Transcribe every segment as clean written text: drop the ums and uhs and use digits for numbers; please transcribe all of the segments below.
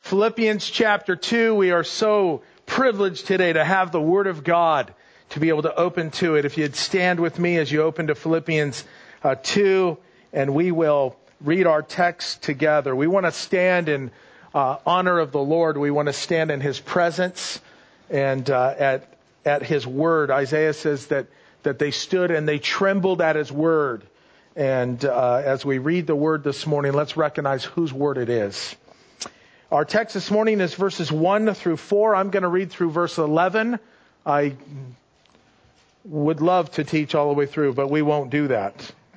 Philippians chapter 2, we are so privileged today to have the Word of God to be able to open to it. If you'd stand with me as you open to Philippians 2, and we will read our text together. We want to stand in honor of the Lord. We want to stand in His presence and at His Word. Isaiah says that they stood and they trembled at His Word. And as we read the Word this morning, let's recognize whose Word it is. Our text this morning is verses 1 through 4. I'm going to read through verse 11. I would love to teach all the way through, but we won't do that.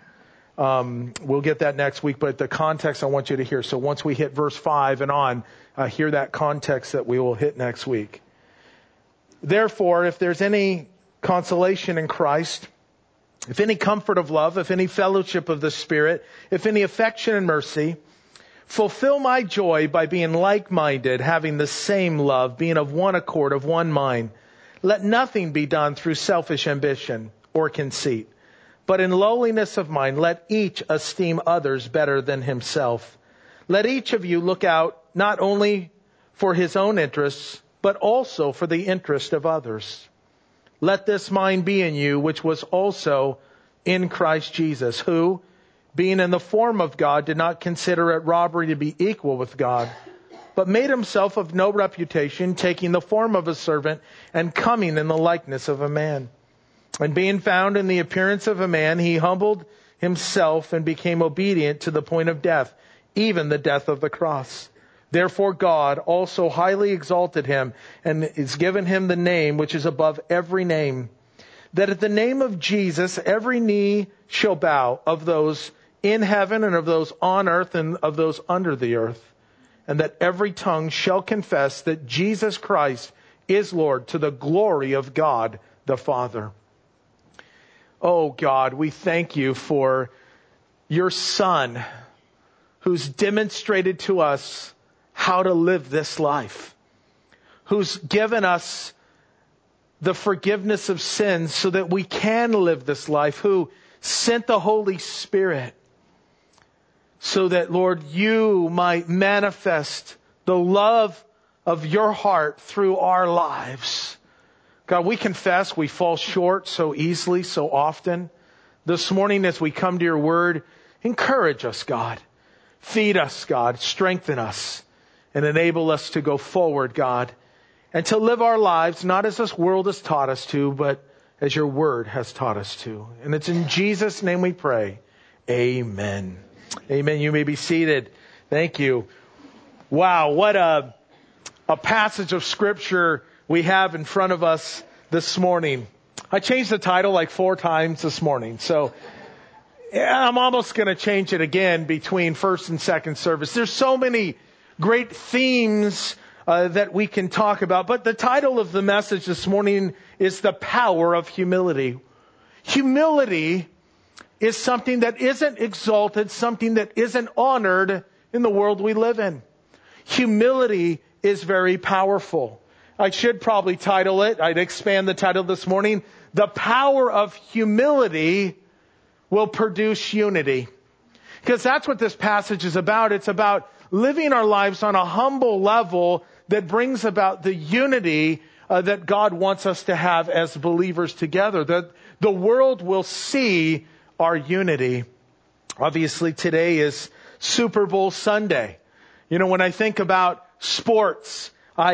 We'll get that next week, but the context I want you to hear. So once we hit verse 5 and on, hear that context that we will hit next week. Therefore, if there's any consolation in Christ, if any comfort of love, if any fellowship of the Spirit, if any affection and mercy, fulfill my joy by being like-minded, having the same love, being of one accord, of one mind. Let nothing be done through selfish ambition or conceit, but in lowliness of mind, let each esteem others better than himself. Let each of you look out not only for his own interests, but also for the interest of others. Let this mind be in you, which was also in Christ Jesus, who, being in the form of God, did not consider it robbery to be equal with God, but made himself of no reputation, taking the form of a servant and coming in the likeness of a man. And being found in the appearance of a man, he humbled himself and became obedient to the point of death, even the death of the cross. Therefore God also highly exalted him and has given him the name which is above every name, that at the name of Jesus every knee shall bow, of those in heaven and of those on earth and of those under the earth, and that every tongue shall confess that Jesus Christ is Lord, to the glory of God the Father. Oh God, we thank you for your Son who's demonstrated to us how to live this life, who's given us the forgiveness of sins so that we can live this life, who sent the Holy Spirit so that, Lord, you might manifest the love of your heart through our lives. God, we confess we fall short so easily, so often. This morning as we come to your word, encourage us, God. Feed us, God. Strengthen us and enable us to go forward, God, and to live our lives not as this world has taught us to, but as your word has taught us to. And it's in Jesus' name we pray. Amen. Amen. You may be seated. Thank you. Wow, what a passage of scripture we have in front of us this morning. I changed the title like 4 times this morning, so I'm almost going to change it again between first and second service. There's so many great themes that we can talk about, but the title of the message this morning is The Power of Humility. Humility is something that isn't exalted, something that isn't honored in the world we live in. Humility is very powerful. I should probably title it, I'd expand the title this morning, The Power of Humility Will Produce Unity. Because that's what this passage is about. It's about living our lives on a humble level that brings about the unity that God wants us to have as believers together. That the world will see our unity. Obviously, today is Super Bowl Sunday. You know, when I think about sports,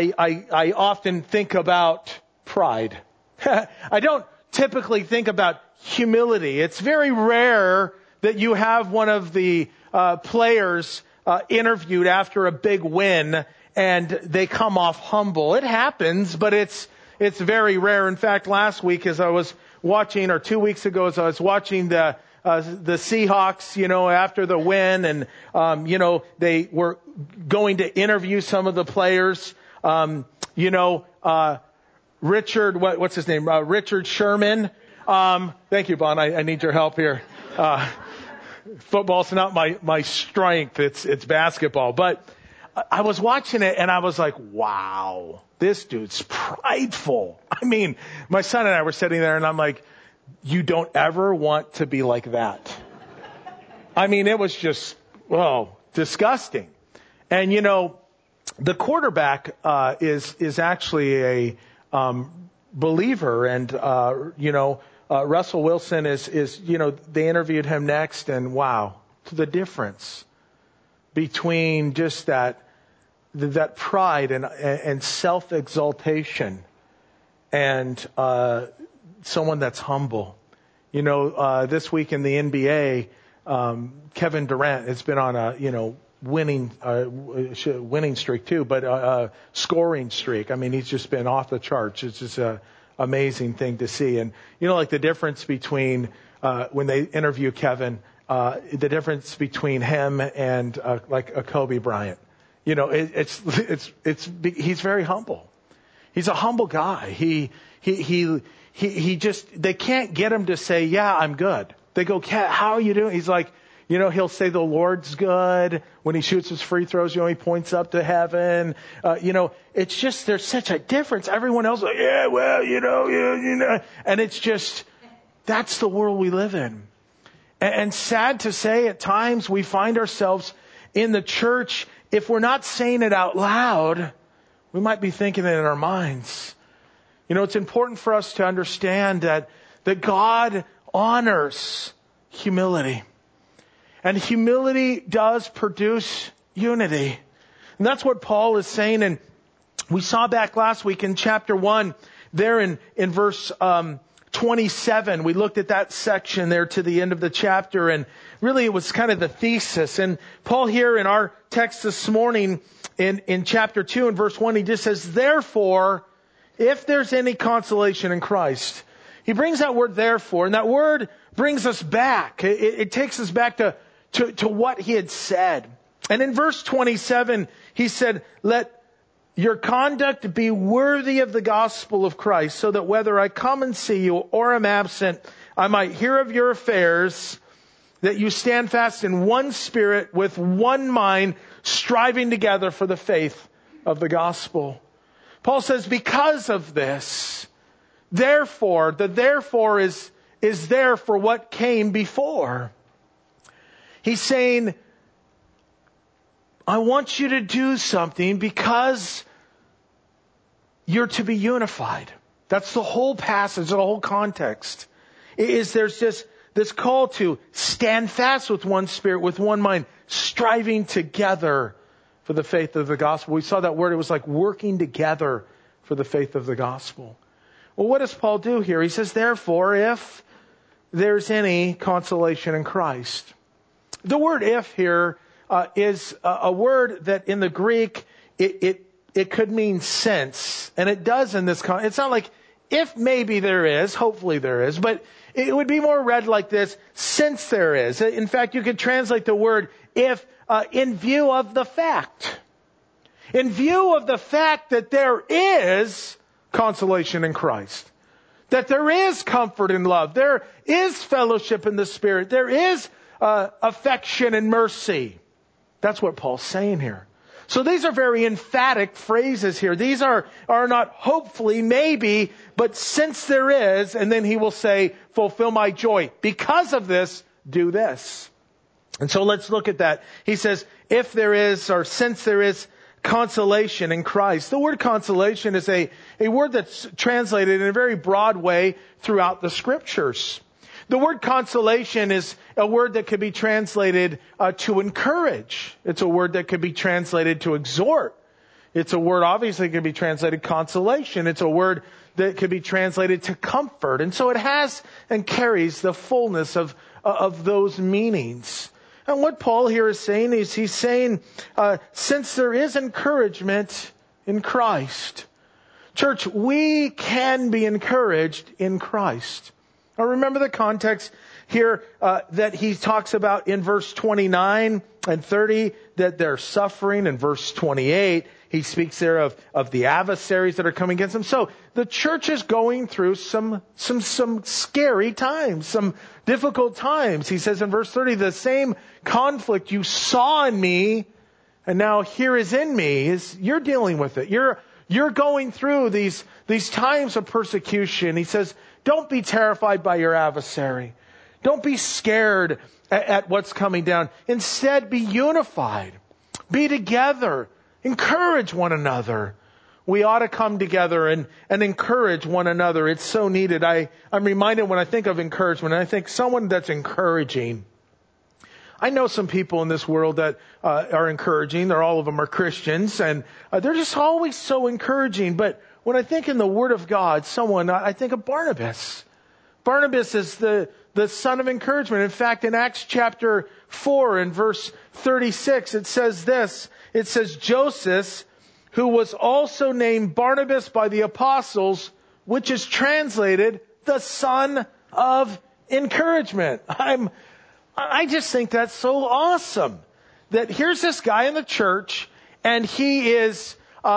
I often think about pride. I don't typically think about humility. It's very rare that you have one of the players interviewed after a big win and they come off humble. It happens, but it's very rare. In fact, last week as I was watching, or 2 weeks ago as I was watching the Seahawks, you know, after the win, and you know, they were going to interview some of the players. Richard, what's his name? Richard Sherman. Thank you, Bon. I need your help here. Football's not my strength. It's basketball. But I was watching it and I was like, wow, this dude's prideful. I mean, my son and I were sitting there and I'm like, you don't ever want to be like that. I mean, it was just, disgusting. And you know, The quarterback is actually a believer, and Russell Wilson is they interviewed him next, and wow, the difference between just that pride and self-exaltation and someone that's humble. This week in the NBA, Kevin Durant has been on a winning streak too, but scoring streak. I mean, he's just been off the charts. It's just a amazing thing to see. And like the difference between when they interview Kevin, the difference between him and like a Kobe Bryant. He's very humble. He's a humble guy. He just, they can't get him to say, yeah, I'm good. They go, Cat, how are you doing? He's like, he'll say the Lord's good. When he shoots his free throws, he points up to heaven. It's just, there's such a difference. Everyone else is like, yeah, well, and it's just, that's the world we live in. And sad to say, at times we find ourselves in the church, if we're not saying it out loud, we might be thinking it in our minds. It's important for us to understand that God honors humility. And humility does produce unity. And that's what Paul is saying. And we saw back last week in chapter 1, there in verse 27, we looked at that section there to the end of the chapter. And really it was kind of the thesis. And Paul here in our text this morning in chapter 2 and verse 1, he just says, therefore, if there's any consolation in Christ. He brings that word therefore, and that word brings us back. It takes us back to what he had said. And in verse 27, he said, let your conduct be worthy of the gospel of Christ, so that whether I come and see you or am absent, I might hear of your affairs, that you stand fast in one spirit, with one mind, striving together for the faith of the gospel. Paul says, because of this, therefore, the therefore is there for what came before. He's saying, I want you to do something because you're to be unified. That's the whole passage, the whole context. There's this call to stand fast with one spirit, with one mind, striving together for the faith of the gospel. We saw that word, it was like working together for the faith of the gospel. Well, what does Paul do here? He says, therefore, if there's any consolation in Christ. The word if here is a word that in the Greek, it could mean since. And it does in this context. It's not like if maybe there is, hopefully there is, but it would be more read like this, since there is. In fact, you could translate the word if in view of the fact. In view of the fact that there is consolation in Christ. That there is comfort in love. There is fellowship in the Spirit. There is affection and mercy. That's what Paul's saying here. So these are very emphatic phrases here. These are not hopefully, maybe, but since there is, and then he will say, fulfill my joy. Because of this, do this. And so let's look at that. He says, if there is, or since there is consolation in Christ. The word consolation is a word that's translated in a very broad way throughout the scriptures. The word consolation is a word that could be translated to encourage. It's a word that could be translated to exhort. It's a word obviously could be translated consolation. It's a word that could be translated to comfort. And so it has and carries the fullness of those meanings. And what Paul here is saying is he's saying, since there is encouragement in Christ, church, we can be encouraged in Christ. Now remember the context here that he talks about in verse 29 and 30, that they're suffering. In verse 28, he speaks there of the adversaries that are coming against them. So the church is going through some scary times, some difficult times. He says in verse 30, the same conflict you saw in me and now here is in me, is you're dealing with it. You're going through these times of persecution. He says, don't be terrified by your adversary. Don't be scared at what's coming down. Instead, be unified. Be together. Encourage one another. We ought to come together and encourage one another. It's so needed. I'm reminded when I think of encouragement, I think someone that's encouraging. I know some people in this world that are encouraging. All of them are Christians, and they're just always so encouraging. But when I think in the Word of God, I think of Barnabas. Barnabas is the son of encouragement. In fact, in Acts chapter 4 and verse 36, it says this. It says, Joseph, who was also named Barnabas by the apostles, which is translated the son of encouragement. I just think that's so awesome that here's this guy in the church and he is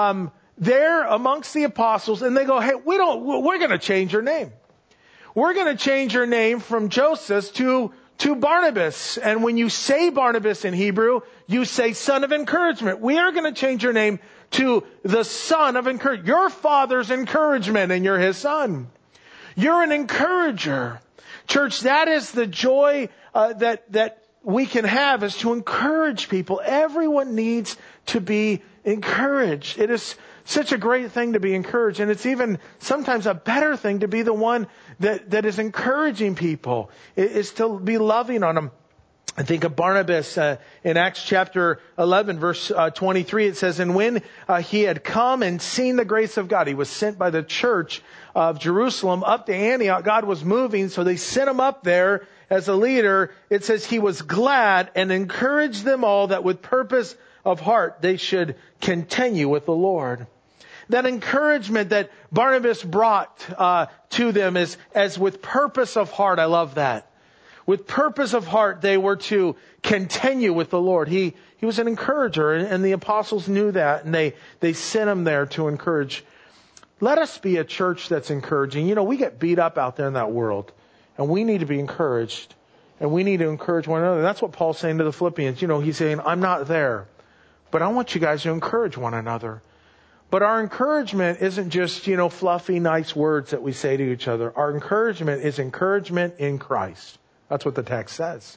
there amongst the apostles, and they go, hey, we're going to change your name. We're going to change your name from Joseph to Barnabas. And when you say Barnabas in Hebrew, you say son of encouragement. We are going to change your name to the son of encouragement. Your father's encouragement, and you're his son. You're an encourager. Church, that is the joy that we can have, is to encourage people. Everyone needs to be encouraged. It is such a great thing to be encouraged. And it's even sometimes a better thing to be the one that is encouraging people, is to be loving on them. I think of Barnabas in Acts chapter 11, verse 23. It says, and when he had come and seen the grace of God, he was sent by the church of Jerusalem up to Antioch. God was moving, so they sent him up there as a leader. It says he was glad and encouraged them all that with purpose of heart they should continue with the Lord. That encouragement that Barnabas brought to them is as with purpose of heart. I love that. With purpose of heart, they were to continue with the Lord. He was an encourager, and the apostles knew that, and they sent him there to encourage. Let us be a church that's encouraging. You know, we get beat up out there in that world, and we need to be encouraged, and we need to encourage one another. That's what Paul's saying to the Philippians. You know, he's saying, I'm not there, but I want you guys to encourage one another. But our encouragement isn't just, fluffy, nice words that we say to each other. Our encouragement is encouragement in Christ. That's what the text says.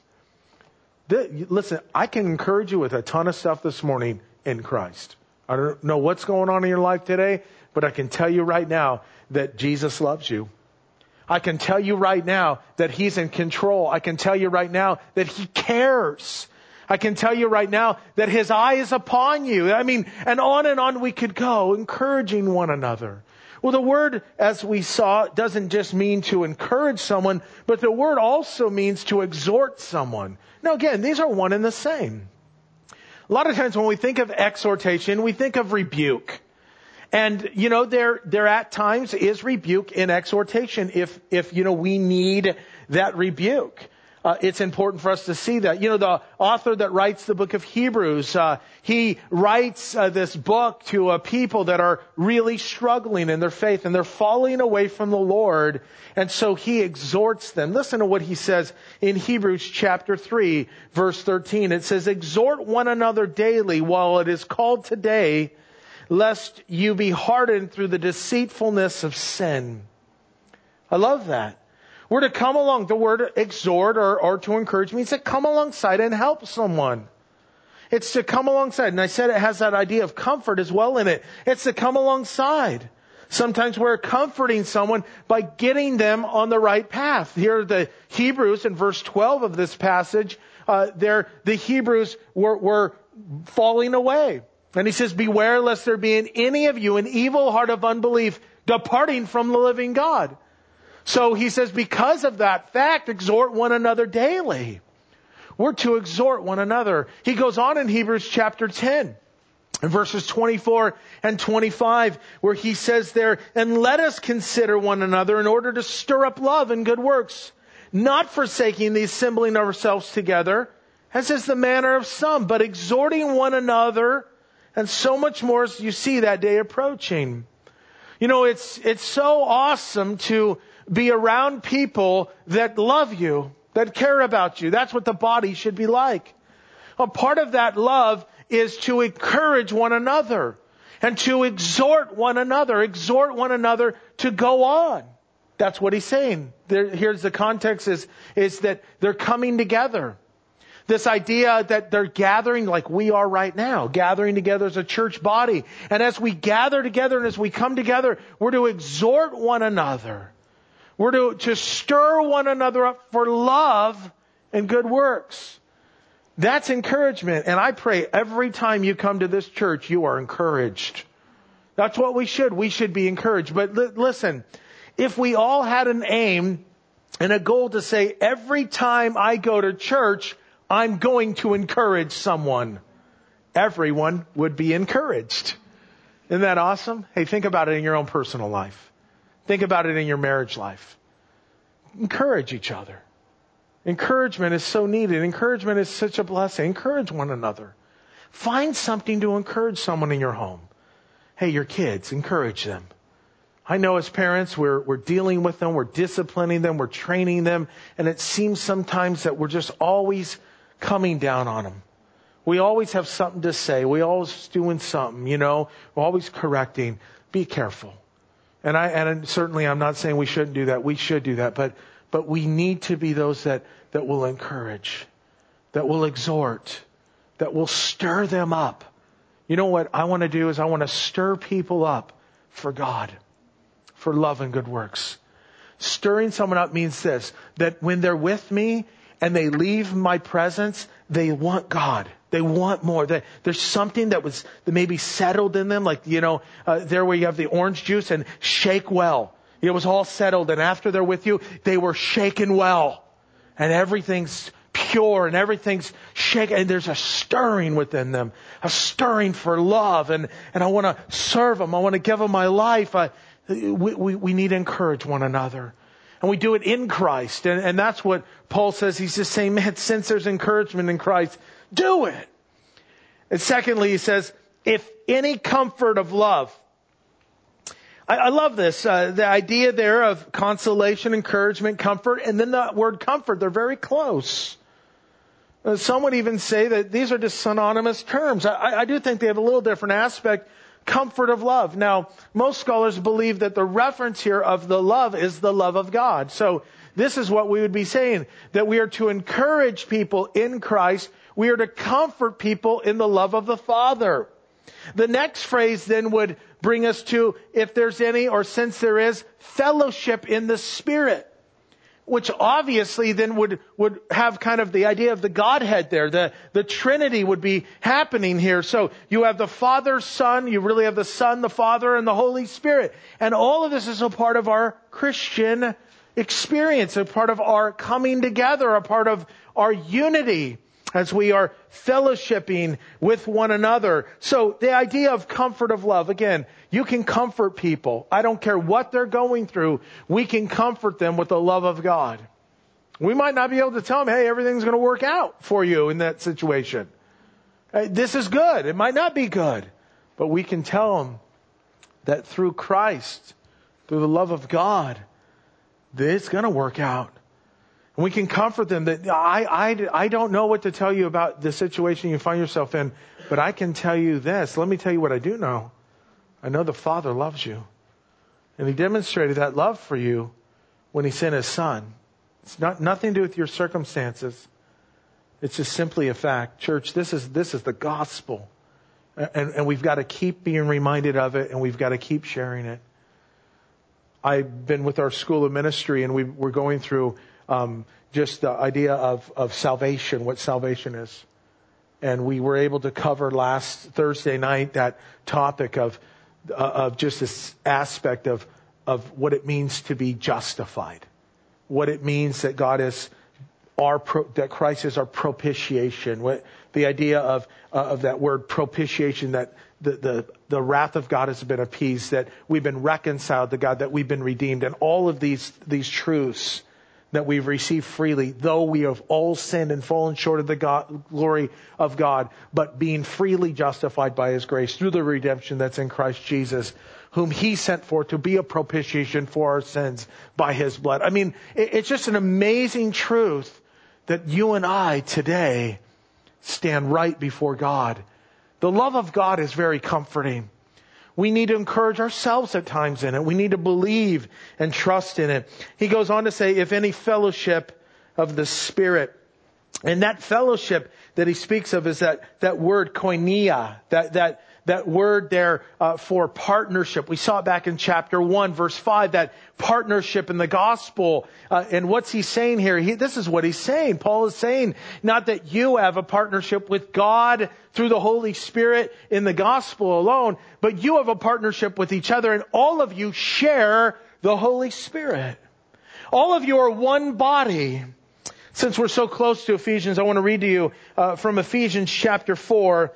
Listen, I can encourage you with a ton of stuff this morning in Christ. I don't know what's going on in your life today, but I can tell you right now that Jesus loves you. I can tell you right now that He's in control. I can tell you right now that He cares. I can tell you right now that His eye is upon you. And on we could go, encouraging one another. Well, the word, as we saw, doesn't just mean to encourage someone, but the word also means to exhort someone. Now, again, these are one and the same. A lot of times when we think of exhortation, we think of rebuke. And, there at times is rebuke in exhortation if we need that rebuke. It's important for us to see that. The author that writes the book of Hebrews, he writes this book to a people that are really struggling in their faith and they're falling away from the Lord. And so he exhorts them. Listen to what he says in Hebrews chapter 3, verse 13. It says, exhort one another daily while it is called today, lest you be hardened through the deceitfulness of sin. I love that. We're to come along. The word exhort or to encourage means to come alongside and help someone. It's to come alongside. And I said it has that idea of comfort as well in it. It's to come alongside. Sometimes we're comforting someone by getting them on the right path. Here are the Hebrews in verse 12 of this passage. The Hebrews were falling away. And he says, beware lest there be in any of you an evil heart of unbelief departing from the living God. So he says, because of that fact, exhort one another daily. We're to exhort one another. He goes on in Hebrews chapter 10, in verses 24 and 25, where he says there, and let us consider one another in order to stir up love and good works, not forsaking the assembling of ourselves together, as is the manner of some, but exhorting one another, and so much more as you see that day approaching. It's so awesome to be around people that love you, that care about you. That's what the body should be like. A part of that love is to encourage one another and to exhort one another to go on. That's what he's saying. Here's the context is that they're coming together. This idea that they're gathering like we are right now, gathering together as a church body. And as we gather together and as we come together, we're to exhort one another. We're to stir one another up for love and good works. That's encouragement. And I pray every time you come to this church, you are encouraged. That's what we should. We should be encouraged. But listen, if we all had an aim and a goal to say, every time I go to church, I'm going to encourage someone, everyone would be encouraged. Isn't that awesome? Hey, think about it in your own personal life. Think about it in your marriage life. Encourage each other. Encouragement is so needed. Encouragement is such a blessing. Encourage one another. Find something to encourage someone in your home. Hey, your kids, encourage them. I know as parents, we're dealing with them, we're disciplining them, we're training them, and it seems sometimes that we're just always coming down on them. We always have something to say. We always doing something, We're always correcting. Be careful. And certainly I'm not saying we shouldn't do that. We should do that. But we need to be those that will encourage, that will exhort, that will stir them up. You know what I want to do is I want to stir people up for God, for love and good works. Stirring someone up means this, that when they're with me and they leave my presence, they want God. They want more. There's something that maybe settled in them, like, there where you have the orange juice and shake well. It was all settled, and after they're with you, they were shaken well. And everything's pure and everything's shaken, and there's a stirring within them, a stirring for love, and I want to serve them. I want to give them my life. We need to encourage one another. And we do it in Christ. And that's what Paul says. He's just saying, man, since there's encouragement in Christ, do it. And secondly, he says, if any comfort of love. I love this. The idea there of consolation, encouragement, comfort, and then the word comfort, they're very close. Some would even say that these are just synonymous terms. I do think they have a little different aspect. Comfort of love. Now, most scholars believe that the reference here of the love is the love of God. So this is what we would be saying, that we are to encourage people in Christ. We are to comfort people in the love of the Father. The next phrase then would bring us to, if there's any, or since there is, fellowship in the Spirit, which obviously then would have kind of the idea of the Godhead there. The Trinity would be happening here. So you have the Father, Son, you really have the Son, the Father, and the Holy Spirit. And all of this is a part of our Christian experience, a part of our coming together, a part of our unity as we are fellowshipping with one another. So the idea of comfort of love, again, you can comfort people. I don't care what they're going through. We can comfort them with the love of God. We might not be able to tell them, hey, everything's going to work out for you in that situation. This is good. It might not be good. But we can tell them that through Christ, through the love of God, it's going to work out. And we can comfort them that I don't know what to tell you about the situation you find yourself in, but I can tell you this. Let me tell you what I do know. I know the Father loves you. And He demonstrated that love for you when He sent His Son. It's nothing to do with your circumstances. It's just simply a fact. Church, this is the gospel. And we've got to keep being reminded of it, and we've got to keep sharing it. I've been with our school of ministry, and we're going through just the idea of salvation, what salvation is. And we were able to cover last Thursday night that topic of just this aspect of what it means to be justified. What it means that that Christ is our propitiation. The idea of that word propitiation, that the wrath of God has been appeased, that we've been reconciled to God, that we've been redeemed, and all of these truths that we've received freely, though we have all sinned and fallen short of the glory of God, but being freely justified by His grace through the redemption that's in Christ Jesus, whom He sent forth to be a propitiation for our sins by His blood. I mean, it's just an amazing truth that you and I today stand right before God. The love of God is very comforting. We need to encourage ourselves at times in it. We need to believe and trust in it. He goes on to say, if any fellowship of the Spirit. And that fellowship that he speaks of is that word koinonia, that word there for partnership. We saw it back in chapter 1, verse 5, that partnership in the gospel. And what's he saying here? This is what he's saying. Paul is saying not that you have a partnership with God through the Holy Spirit in the gospel alone, but you have a partnership with each other, and all of you share the Holy Spirit. All of you are one body. Since we're so close to Ephesians, I want to read to you from Ephesians chapter 4,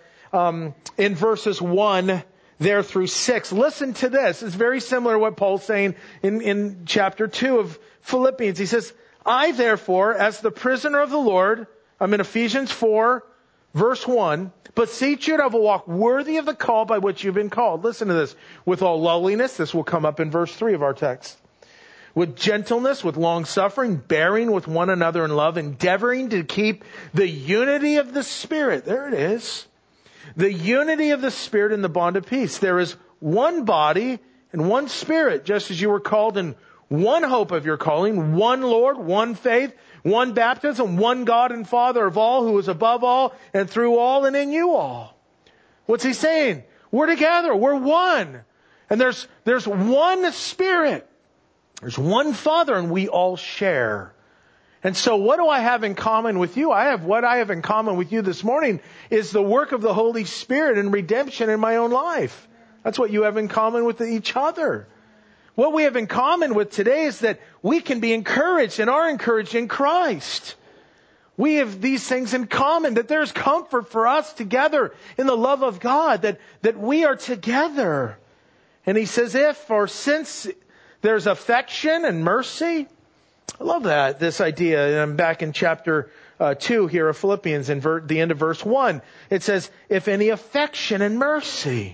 in verses 1 there through 6. Listen to this. It's very similar to what Paul's saying in chapter 2 of Philippians. He says, I therefore, as the prisoner of the Lord, I'm in Ephesians 4, verse 1, beseech you to have a walk worthy of the call by which you've been called. Listen to this. With all lowliness, this will come up in verse 3 of our text. With gentleness, with long suffering, bearing with one another in love, endeavoring to keep the unity of the Spirit. There it is. The unity of the Spirit in the bond of peace. There is one body and one Spirit, just as you were called in one hope of your calling, one Lord, one faith, one baptism, one God and Father of all, who is above all and through all and in you all. What's he saying? We're together. We're one. And there's one Spirit. There's one Father, and we all share. And so what do I have in common with you? What I have in common with you this morning is the work of the Holy Spirit and redemption in my own life. That's what you have in common with each other. What we have in common with today is that we can be encouraged and are encouraged in Christ. We have these things in common, that there's comfort for us together in the love of God, that we are together. And he says, if or since there's affection and mercy. I love that, this idea. And I'm back in chapter 2 here of Philippians, in the end of verse 1. It says, if any affection and mercy.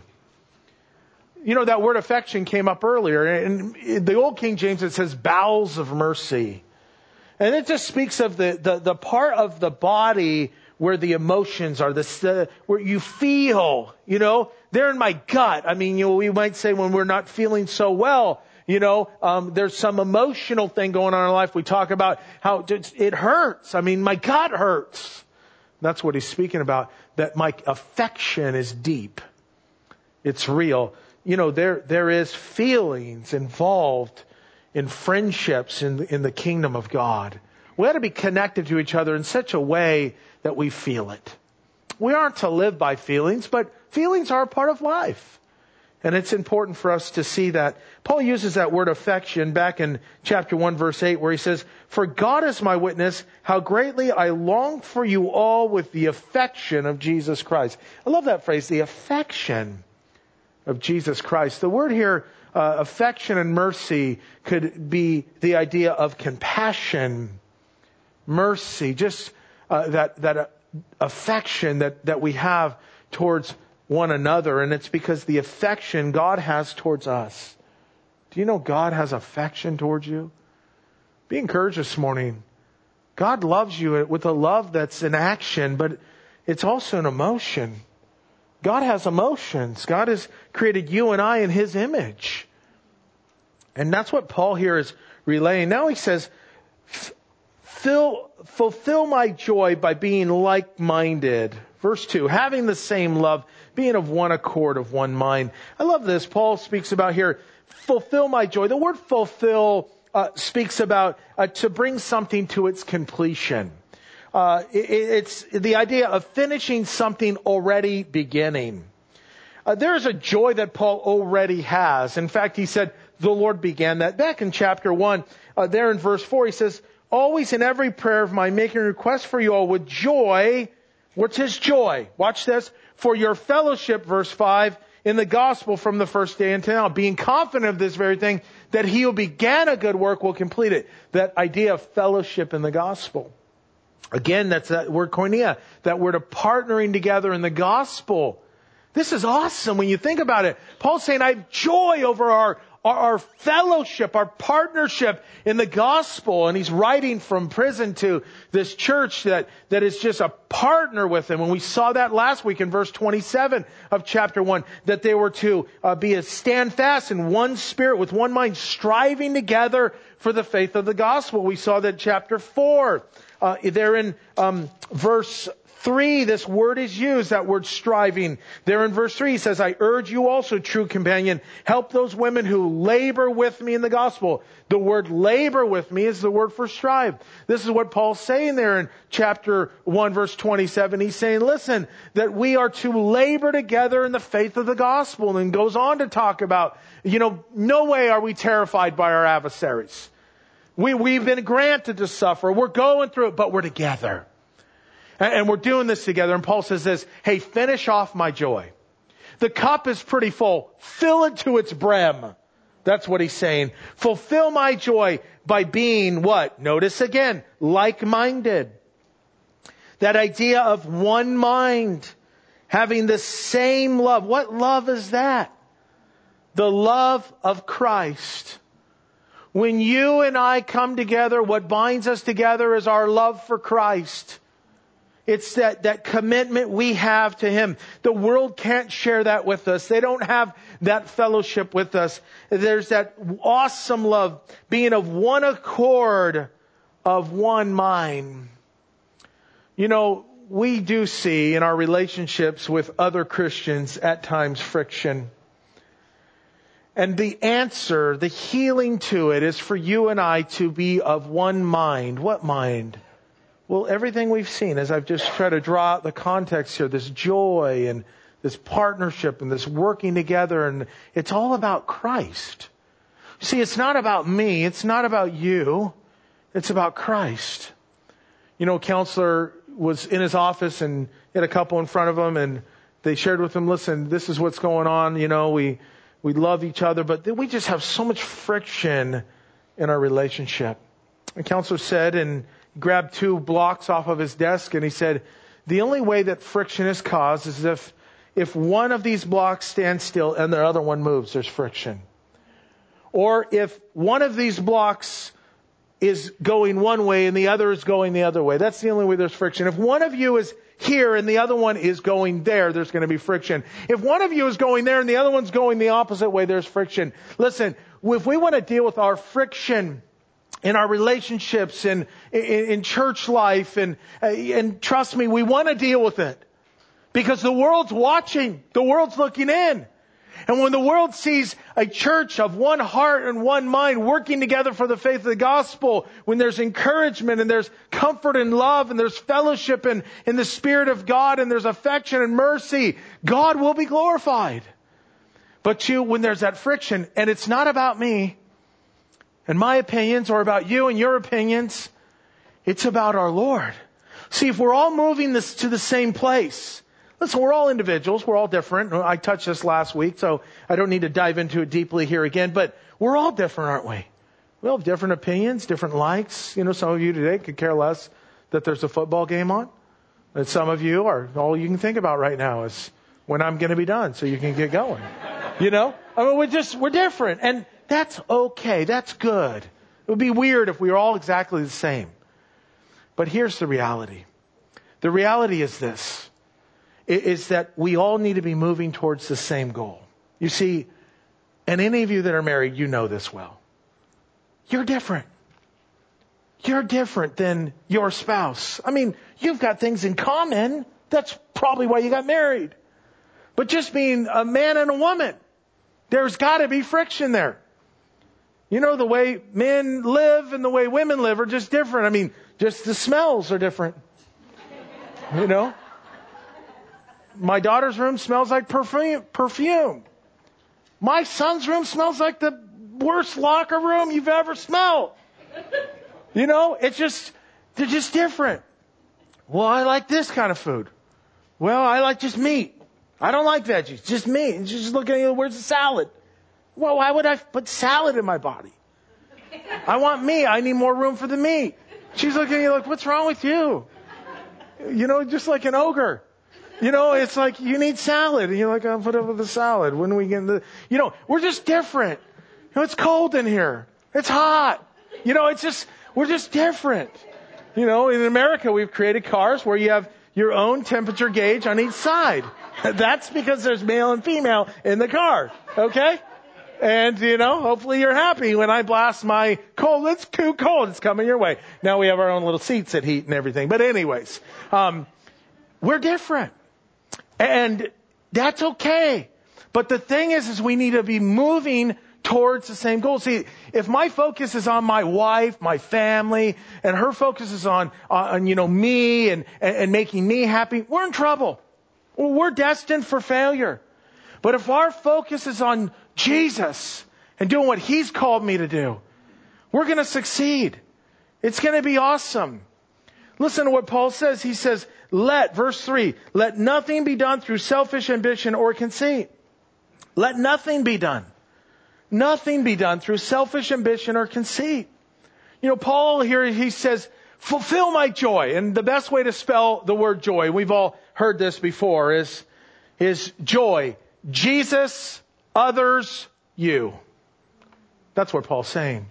You know, that word affection came up earlier. In the Old King James, it says bowels of mercy. And it just speaks of the part of the body where the emotions are, where you feel, they're in my gut. I mean, we might say when we're not feeling so well, there's some emotional thing going on in our life. We talk about how it hurts. I mean, my gut hurts. That's what he's speaking about, that my affection is deep. It's real. There is feelings involved in friendships in the kingdom of God. We ought to be connected to each other in such a way that we feel it. We aren't to live by feelings, but feelings are a part of life. And it's important for us to see that. Paul uses that word affection back in chapter 1, verse 8, where he says, for God is my witness, how greatly I long for you all with the affection of Jesus Christ. I love that phrase, the affection of Jesus Christ. The word here, affection and mercy, could be the idea of compassion, mercy, just that affection that we have towards one another. And it's because the affection God has towards us. Do you know God has affection towards you? Be encouraged this morning. God loves you with a love that's an action, but it's also an emotion. God has emotions. God has created you and I in His image. And that's what Paul here is relaying. Now he says, fulfill my joy by being like-minded. Verse 2, having the same love, being of one accord, of one mind. I love this. Paul speaks about here, fulfill my joy. The word fulfill speaks about to bring something to its completion. It's the idea of finishing something already beginning. There's a joy that Paul already has. In fact, he said, the Lord began that. Back in chapter 1, there in verse 4, he says, always in every prayer of mine, making a request for you all with joy. What's his joy? Watch this. For your fellowship, verse 5, in the gospel from the first day until now, being confident of this very thing, that he who began a good work will complete it. That idea of fellowship in the gospel. Again, that's that word koinonia, that word of partnering together in the gospel. This is awesome when you think about it. Paul's saying, I have joy over our fellowship, our partnership in the gospel. And he's writing from prison to this church that is just a partner with him. And we saw that last week in verse 27 of chapter 1, that they were to stand fast in one spirit with one mind, striving together for the faith of the gospel. We saw that chapter 4. There in verse 3, this word is used, that word striving. There in verse 3, he says, I urge you also, true companion, help those women who labor with me in the gospel. The word labor with me is the word for strive. This is what Paul's saying there in chapter 1, verse 27. He's saying, listen, that we are to labor together in the faith of the gospel. And goes on to talk about, no way are we terrified by our adversaries. We've been granted to suffer. We're going through it, but we're together. And we're doing this together. And Paul says this, hey, finish off my joy. The cup is pretty full. Fill it to its brim. That's what he's saying. Fulfill my joy by being what? Notice again, like-minded. That idea of one mind, having the same love. What love is that? The love of Christ. When you and I come together, what binds us together is our love for Christ. It's that commitment we have to Him. The world can't share that with us. They don't have that fellowship with us. There's that awesome love, being of one accord, of one mind. We do see in our relationships with other Christians at times friction. And the answer, the healing to it, is for you and I to be of one mind. What mind? Well, everything we've seen, as I've just tried to draw out the context here, this joy and this partnership and this working together, and it's all about Christ. See, it's not about me. It's not about you. It's about Christ. A counselor was in his office and he had a couple in front of him, and they shared with him, listen, this is what's going on. We love each other, but we just have so much friction in our relationship. The counselor said, and grabbed 2 blocks off of his desk, and he said, the only way that friction is caused is if one of these blocks stands still and the other one moves, there's friction. Or if one of these blocks is going one way and the other is going the other way. That's the only way there's friction. If one of you is here and the other one is going there, there's going to be friction. If one of you is going there and the other one's going the opposite way, there's friction. Listen, if we want to deal with our friction in our relationships and in church life, and trust me, we want to deal with it. Because the world's watching. The world's looking in. And when the world sees a church of one heart and one mind working together for the faith of the gospel, when there's encouragement and there's comfort and love and there's fellowship in the Spirit of God and there's affection and mercy, God will be glorified. But when there's that friction, and it's not about me and my opinions or about you and your opinions, it's about our Lord. See, if we're all moving this to the same place, listen, we're all individuals. We're all different. I touched this last week, so I don't need to dive into it deeply here again. But we're all different, aren't we? We all have different opinions, different likes. Some of you today could care less that there's a football game on. And some of you are, all you can think about right now is when I'm going to be done so you can get going. We're different. And that's okay. That's good. It would be weird if we were all exactly the same. But here's the reality. The reality is this. Is that we all need to be moving towards the same goal. You see, and any of you that are married, you know this well. You're different. You're different than your spouse. You've got things in common. That's probably why you got married. But just being a man and a woman, there's got to be friction there. The way men live and the way women live are just different. Just the smells are different. My daughter's room smells like perfume. My son's room smells like the worst locker room you've ever smelled. They're just different. Well, I like this kind of food. Well, I like just meat. I don't like veggies, just meat. And she's just looking at you, where's the salad? Well, why would I put salad in my body? I want meat. I need more room for the meat. She's looking at you like, what's wrong with you? Just like an ogre. It's like, you need salad. And you're like, I'll put up with the salad. When we get we're just different. It's cold in here. It's hot. We're just different. In America, we've created cars where you have your own temperature gauge on each side. That's because there's male and female in the car. Okay? And, hopefully you're happy when I blast my cold. It's too cold. It's coming your way. Now we have our own little seats that heat and everything. But anyways, we're different. And that's okay. But the thing is we need to be moving towards the same goal. See, if my focus is on my wife, my family, and her focus is on me and making me happy, we're in trouble. We're destined for failure. But if our focus is on Jesus and doing what He's called me to do, we're going to succeed. It's going to be awesome. Listen to what Paul says. He says, verse 3, let nothing be done through selfish ambition or conceit. Let nothing be done. Nothing be done through selfish ambition or conceit. Paul here, he says, fulfill my joy. And the best way to spell the word joy, we've all heard this before, is joy. Jesus, others, you. That's what Paul's saying.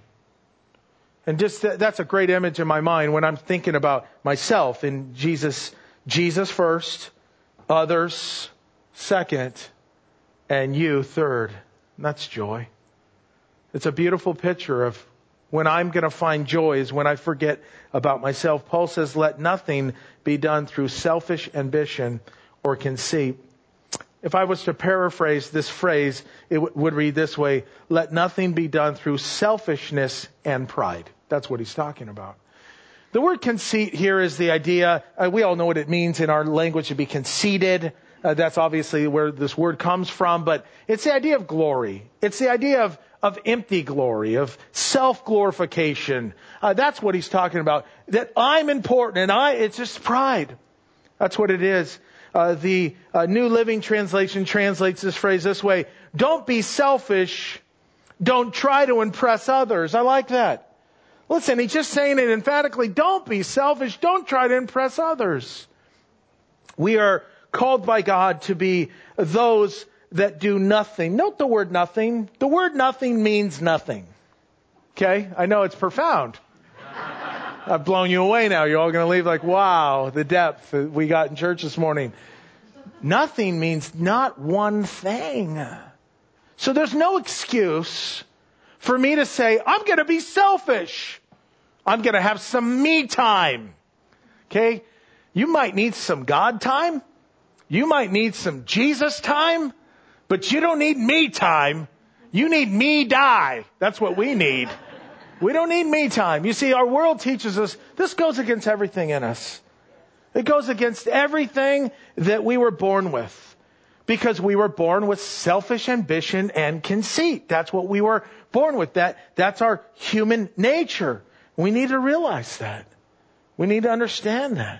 And that's a great image in my mind when I'm thinking about myself and Jesus first, others second, and you third. And that's joy. It's a beautiful picture of when I'm going to find joy is when I forget about myself. Paul says, let nothing be done through selfish ambition or conceit. If I was to paraphrase this phrase, it would read this way, let nothing be done through selfishness and pride. That's what he's talking about. The word conceit here is the idea, we all know what it means in our language to be conceited. That's obviously where this word comes from, but it's the idea of glory. It's the idea of empty glory, of self-glorification. That's what he's talking about. That I'm important and it's just pride. That's what it is. The New Living Translation translates this phrase this way. Don't be selfish. Don't try to impress others. I like that. Listen, he's just saying it emphatically. Don't be selfish. Don't try to impress others. We are called by God to be those that do nothing. Note the word nothing. The word nothing means nothing. Okay? I know it's profound. I've blown you away now. You're all going to leave like, wow, the depth that we got in church this morning. Nothing means not one thing. So there's no excuse for me to say, I'm going to be selfish. I'm going to have some me time. Okay? You might need some God time. You might need some Jesus time. But you don't need me time. You need me die. That's what we need. We don't need me time. You see, our world teaches us this goes against everything in us. It goes against everything that we were born with. Because we were born with selfish ambition and conceit. That's what we were born with. That's our human nature. We need to realize that. We need to understand that.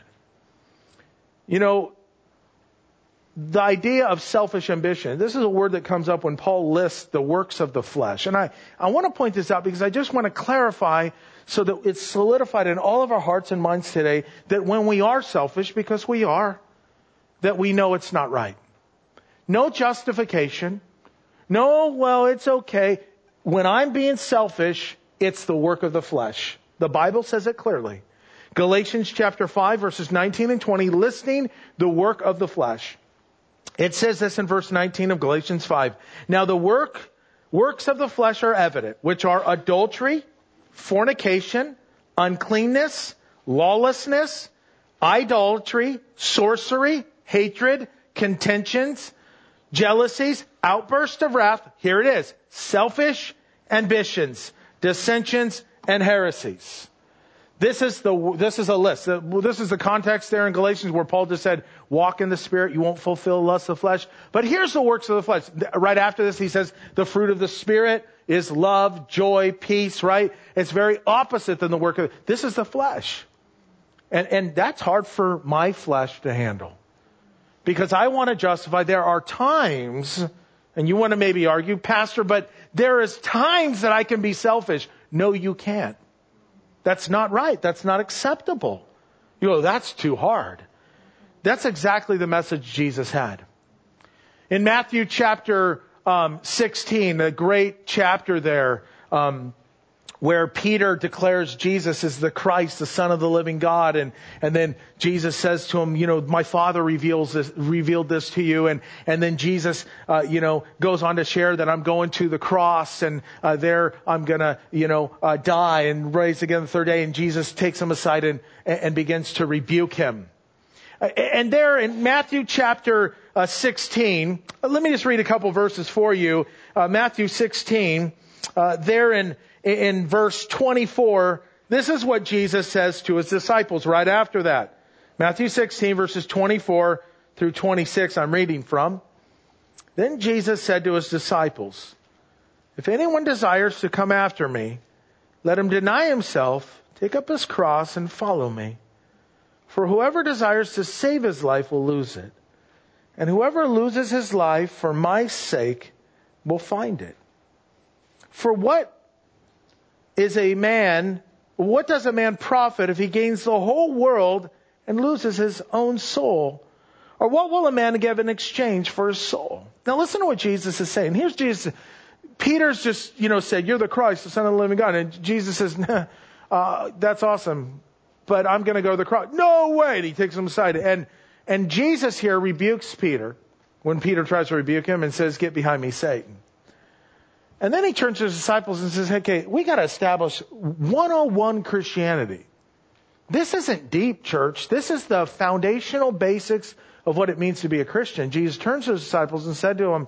The idea of selfish ambition, this is a word that comes up when Paul lists the works of the flesh. And I want to point this out because I just want to clarify so that it's solidified in all of our hearts and minds today that when we are selfish, because we are, that we know it's not right. No justification. No, well, it's okay. When I'm being selfish, it's the work of the flesh. The Bible says it clearly. Galatians chapter 5, verses 19 and 20, listing the work of the flesh. It says this in verse 19 of Galatians 5. Now the works of the flesh are evident, which are adultery, fornication, uncleanness, lawlessness, idolatry, sorcery, hatred, contentions, jealousies, outbursts of wrath. Here it is. Selfish ambitions, dissensions, and heresies. This is a list. This is the context there in Galatians where Paul just said, walk in the Spirit, you won't fulfill the lust of the flesh. But here's the works of the flesh. Right after this, he says, the fruit of the Spirit is love, joy, peace, right? It's very opposite than the work of, this is the flesh. And that's hard for my flesh to handle. Because I want to justify, there are times, and you want to maybe argue, Pastor, but there is times that I can be selfish. No, you can't. That's not right. That's not acceptable. You go, that's too hard. That's exactly the message Jesus had. In Matthew chapter 16, a great chapter there, where Peter declares Jesus is the Christ, the Son of the living God. And then Jesus says to him, my Father revealed this to you. And then Jesus, goes on to share that I'm going to the cross and, there I'm gonna, die and rise again the third day. And Jesus takes him aside and begins to rebuke him. And there in Matthew chapter 16, let me just read a couple verses for you. Matthew 16, there in verse 24, this is what Jesus says to his disciples right after that. Matthew 16, verses 24 through 26, I'm reading from. Then Jesus said to his disciples, if anyone desires to come after me, let him deny himself, take up his cross, and follow me. For whoever desires to save his life will lose it. And whoever loses his life for my sake will find it. For what does a man profit if he gains the whole world and loses his own soul? Or what will a man give in exchange for his soul? Now listen to what Jesus is saying. Here's Jesus. Peter's just, said, you're the Christ, the Son of the living God. And Jesus says, that's awesome, but I'm going to go to the cross. No way! And he takes him aside. And Jesus here rebukes Peter when Peter tries to rebuke him and says, get behind me, Satan. And then he turns to his disciples and says, okay, we got to establish 101 Christianity. This isn't deep, church. This is the foundational basics of what it means to be a Christian. Jesus turns to his disciples and said to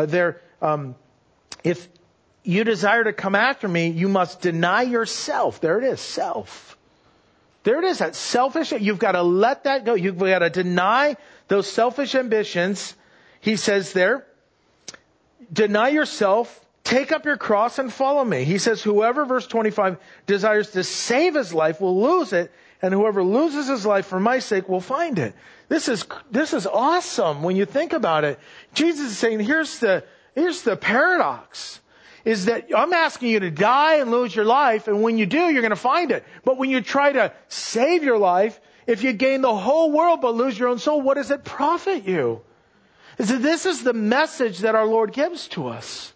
them, if you desire to come after me, you must deny yourself. There it is, self. There it is, that selfish. You've got to let that go. You've got to deny those selfish ambitions. He says there, deny yourself. Take up your cross and follow me. He says, whoever, verse 25, desires to save his life will lose it, and whoever loses his life for my sake will find it. This is awesome when you think about it. Jesus is saying, here's the paradox, is that I'm asking you to die and lose your life, and when you do, you're going to find it. But when you try to save your life, if you gain the whole world but lose your own soul, what does it profit you? This is the message that our Lord gives to us.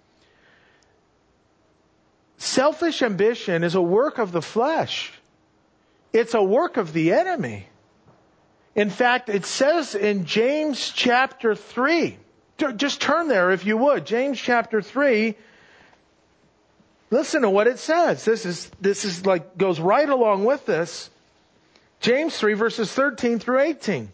Selfish ambition is a work of the flesh. It's a work of the enemy. In fact, it says in James chapter 3, just turn there if you would. James chapter 3, listen to what it says. This is like, goes right along with this. James 3 verses 13 through 18.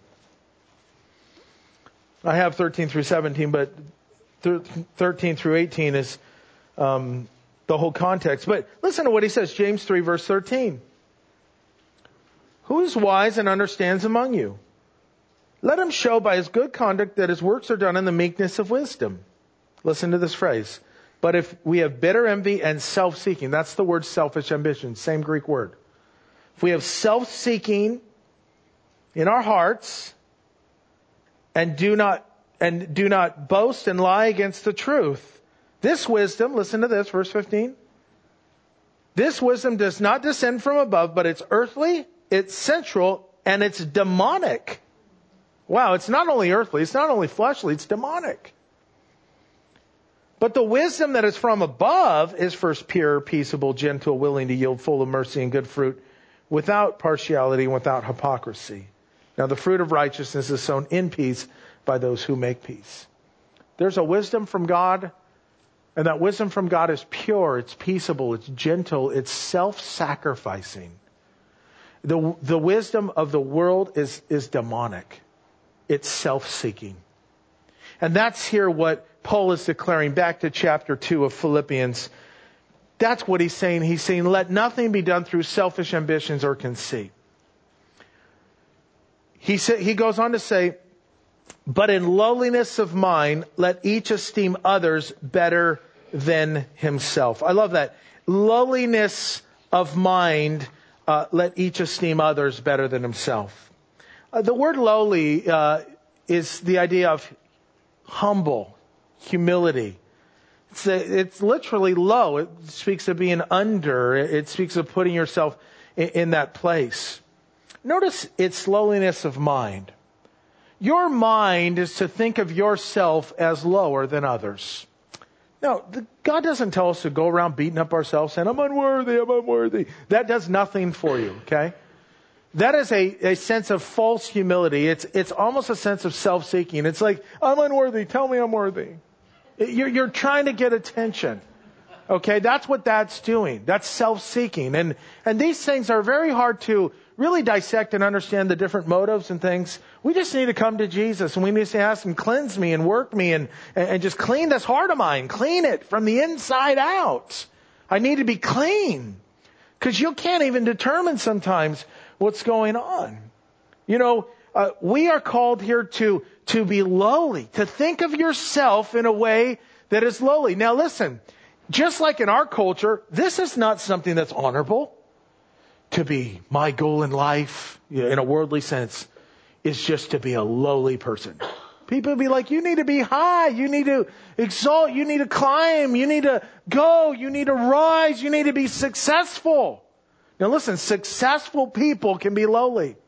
I have 13 through 17, but 13 through 18 is, the whole context. But listen to what he says, James 3 verse 13. Who is wise and understands among you? Let him show by his good conduct that his works are done in the meekness of wisdom. Listen to this phrase. But if we have bitter envy and self-seeking, that's the word selfish ambition, same Greek word. If we have self-seeking in our hearts and do not boast and lie against the truth, this wisdom, listen to this, verse 15. This wisdom does not descend from above, but it's earthly, it's sensual, and it's demonic. Wow, it's not only earthly, it's not only fleshly, it's demonic. But the wisdom that is from above is first pure, peaceable, gentle, willing to yield, full of mercy and good fruit, without partiality and without hypocrisy. Now the fruit of righteousness is sown in peace by those who make peace. There's a wisdom from God. And that wisdom from God is pure, it's peaceable, it's gentle, it's self-sacrificing. The wisdom of the world is demonic. It's self-seeking. And that's here what Paul is declaring back to chapter 2 of Philippians. That's what he's saying. He's saying, let nothing be done through selfish ambitions or conceit. He goes on to say, but in lowliness of mind, let each esteem others better than himself. I love that. Lowliness of mind, let each esteem others better than himself. The word lowly is the idea of humble, humility. It's literally low. It speaks of being under. It speaks of putting yourself in that place. Notice its lowliness of mind. your mind is to think of yourself as lower than others. No, God doesn't tell us to go around beating up ourselves saying, I'm unworthy. That does nothing for you, okay? That is a sense of false humility. It's almost a sense of self-seeking. It's like, I'm unworthy, tell me I'm worthy. You're trying to get attention. Okay, that's what that's doing. That's self-seeking. And these things are very hard to really dissect and understand the different motives and things. We just need to come to Jesus and we need to ask Him, cleanse me and work me and just clean this heart of mine. Clean it from the inside out. I need to be clean. Because you can't even determine sometimes what's going on. You know, we are called here to be lowly, to think of yourself in a way that is lowly. Now listen, just like in our culture, this is not something that's honorable. To be my goal in life, in a worldly sense, is just to be a lowly person. People be like, you need to be high, you need to exalt, you need to climb, you need to go, you need to rise, you need to be successful. Now listen, successful people can be lowly.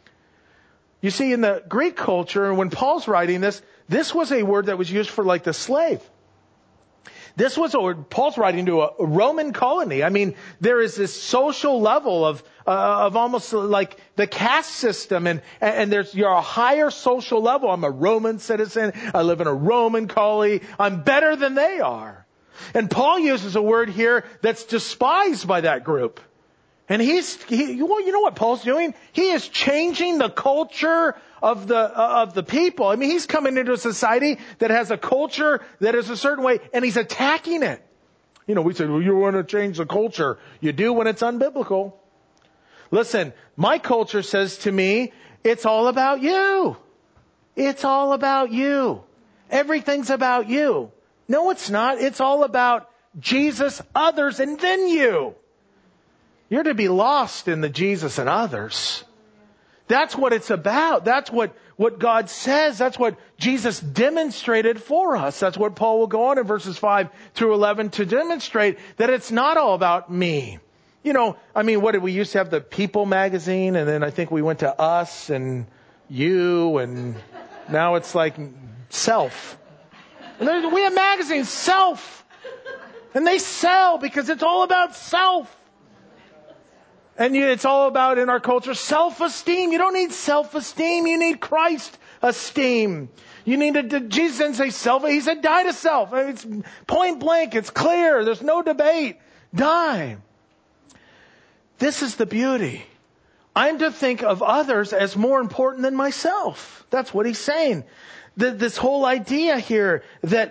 You see, in the Greek culture, when Paul's writing this was a word that was used for like the slave. This was a word, Paul's writing to a Roman colony. I mean, there is this social level of almost like the caste system and you're a higher social level. I'm a Roman citizen. I live in a Roman colony. I'm better than they are. And Paul uses a word here that's despised by that group. And you know what Paul's doing? He is changing the culture of the people. I mean, he's coming into a society that has a culture that is a certain way, and he's attacking it. You know, we said, well, you want to change the culture. You do when it's unbiblical. Listen, my culture says to me, it's all about you. It's all about you. Everything's about you. No, it's not. It's all about Jesus, others, and then you. You're to be lost in the Jesus and others. That's what it's about. That's what God says. That's what Jesus demonstrated for us. That's what Paul will go on in verses 5 through 11 to demonstrate that it's not all about me. You know, I mean, what did we used to have? The People magazine, and then I think we went to Us and You, and now it's like Self. And we have magazines, Self. And they sell because it's all about self. And it's all about, in our culture, self-esteem. You don't need self-esteem. You need Christ-esteem. You need Jesus didn't say self. He said die to self. I mean, it's point blank. It's clear. There's no debate. Die. This is the beauty. I'm to think of others as more important than myself. That's what he's saying. This whole idea here that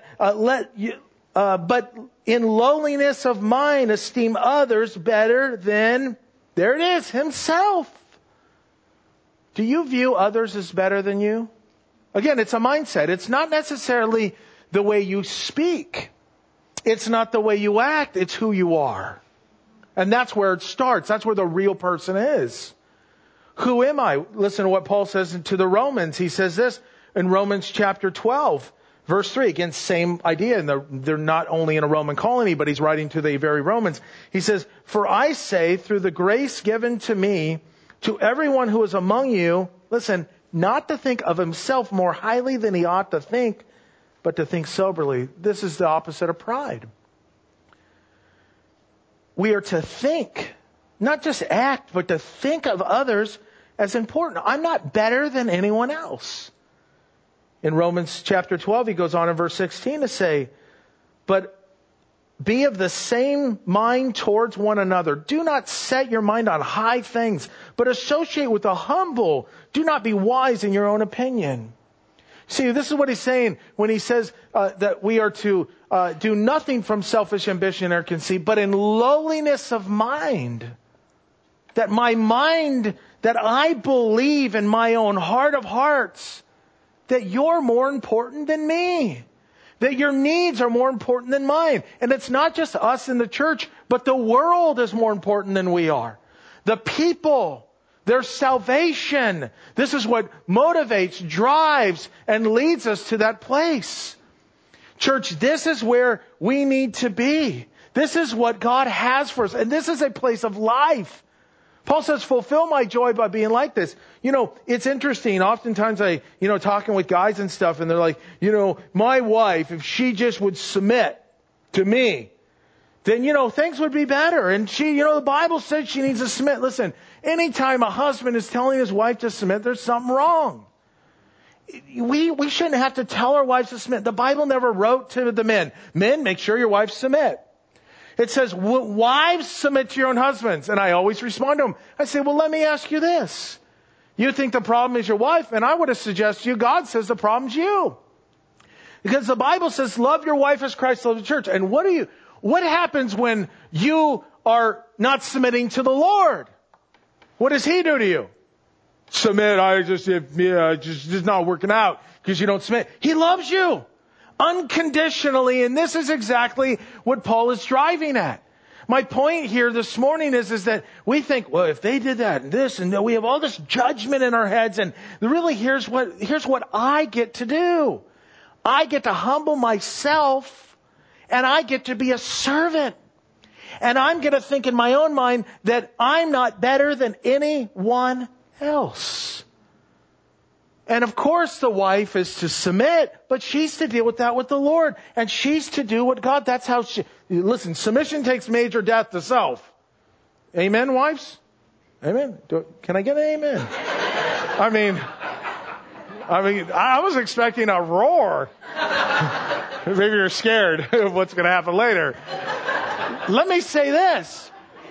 but in lowliness of mind, esteem others better than, there it is, himself. Do you view others as better than you? Again, it's a mindset. It's not necessarily the way you speak. It's not the way you act. It's who you are. And that's where it starts. That's where the real person is. Who am I? Listen to what Paul says to the Romans. He says this in Romans chapter 12. Verse 3, again, same idea. And they're not only in a Roman colony, but he's writing to the very Romans. He says, for I say, through the grace given to me, to everyone who is among you, listen, not to think of himself more highly than he ought to think, but to think soberly. This is the opposite of pride. We are to think, not just act, but to think of others as important. I'm not better than anyone else. In Romans chapter 12, he goes on in verse 16 to say, but be of the same mind towards one another. Do not set your mind on high things, but associate with the humble. Do not be wise in your own opinion. See, this is what he's saying when he says that we are to do nothing from selfish ambition or conceit, but in lowliness of mind. That my mind, that I believe in my own heart of hearts, that you're more important than me. That your needs are more important than mine. And it's not just us in the church, but the world is more important than we are. The people, their salvation. This is what motivates, drives, and leads us to that place. Church, this is where we need to be. This is what God has for us. And this is a place of life Paul says, fulfill my joy by being like this. It's interesting. Oftentimes talking with guys and stuff, and they're like, my wife, if she just would submit to me, then, things would be better. And she, the Bible says she needs to submit. Listen, anytime a husband is telling his wife to submit, there's something wrong. We shouldn't have to tell our wives to submit. The Bible never wrote to the men, make sure your wives submit. It says, wives, submit to your own husbands. And I always respond to them. I say, well, let me ask you this. You think the problem is your wife, and I would have suggested you, God says the problem's you. Because the Bible says, love your wife as Christ loved the church. And what happens when you are not submitting to the Lord? What does He do to you? Submit, just not working out because you don't submit. He loves you unconditionally, and this is exactly what Paul is driving at. My point here this morning is that we think, well, if they did that and this, and we have all this judgment in our heads, and really here's what I get to do. I get to humble myself, and I get to be a servant. And I'm going to think in my own mind that I'm not better than anyone else. And of course the wife is to submit, but she's to deal with that with the Lord. And she's to do what God, that's how listen, submission takes major death to self. Amen, wives? Amen? Can I get an amen? I mean, I was expecting a roar. Maybe you're scared of what's going to happen later. Let me say this.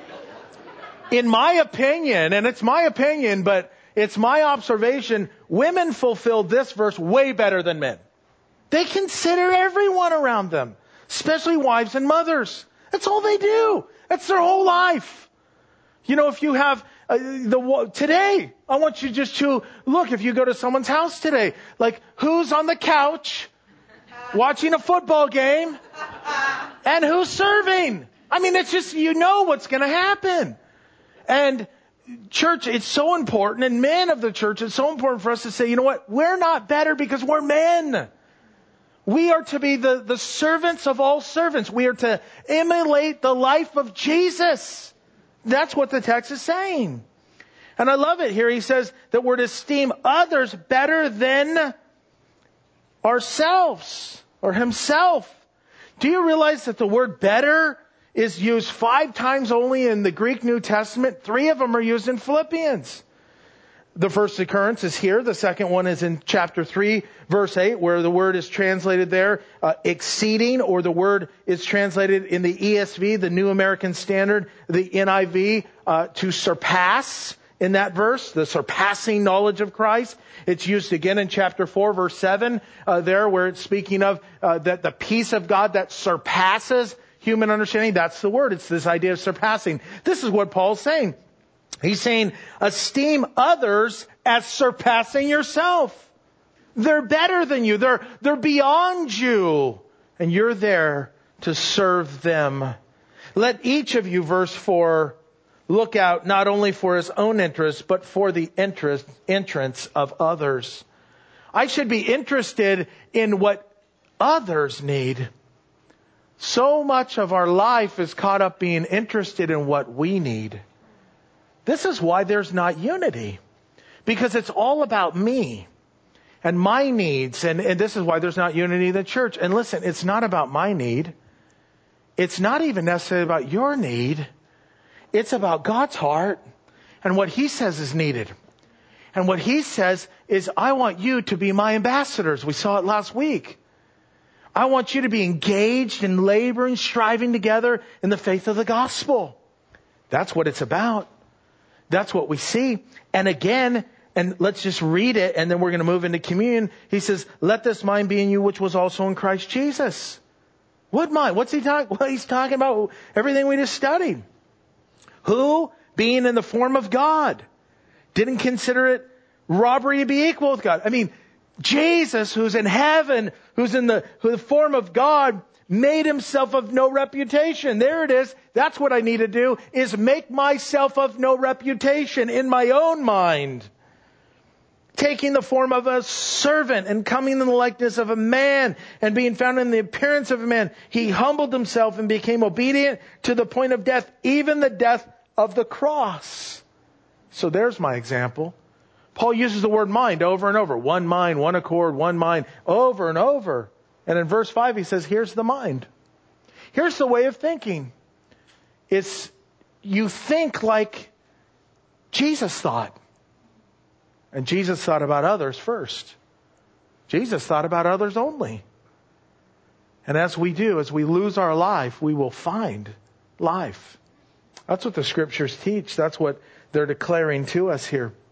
In my opinion, and it's my opinion, but it's my observation, women fulfill this verse way better than men. They consider everyone around them, especially wives and mothers. That's all they do. That's their whole life. If you have today, I want you just to look, if you go to someone's house today, like who's on the couch watching a football game and who's serving. I mean, it's just, what's going to happen. And church, it's so important, and men of the church, it's so important for us to say, you know what? We're not better because we're men. We are to be the servants of all servants. We are to emulate the life of Jesus. That's what the text is saying. And I love it here. He says that we're to esteem others better than ourselves or himself. Do you realize that the word better is used 5 times only in the Greek New Testament? 3 of them are used in Philippians. The first occurrence is here. The second one is in chapter 3, verse 8, where the word is translated there, exceeding, or the word is translated in the ESV, the New American Standard, the NIV, to surpass in that verse, the surpassing knowledge of Christ. It's used again in chapter 4, verse 7, there where it's speaking of that the peace of God that surpasses human understanding. That's the word. It's this idea of surpassing. This is what Paul's saying. He's saying, esteem others as surpassing yourself. They're better than you. They're beyond you. And you're there to serve them. Let each of you, verse 4, look out not only for his own interest, but for the entrance of others. I should be interested in what others need. So much of our life is caught up being interested in what we need. This is why there's not unity. Because it's all about me and my needs. And this is why there's not unity in the church. And listen, it's not about my need. It's not even necessarily about your need. It's about God's heart and what He says is needed. And what He says is, I want you to be my ambassadors. We saw it last week. I want you to be engaged in laboring, striving together in the faith of the gospel. That's what it's about. That's what we see. And again, and let's just read it, and then we're going to move into communion. He says, let this mind be in you, which was also in Christ Jesus. What mind? What's he talking? Well, he's talking about everything we just studied. Who, being in the form of God, didn't consider it robbery to be equal with God. I mean, Jesus, who's in heaven, who's in the form of God, made himself of no reputation. There it is. That's what I need to do, is make myself of no reputation in my own mind. Taking the form of a servant and coming in the likeness of a man and being found in the appearance of a man, he humbled himself and became obedient to the point of death, even the death of the cross. So there's my example. Paul uses the word mind over and over. One mind, one accord, one mind, over and over. And in verse 5 he says, here's the mind. Here's the way of thinking. It's you think like Jesus thought. And Jesus thought about others first. Jesus thought about others only. And as we do, as we lose our life, we will find life. That's what the scriptures teach. That's what they're declaring to us here.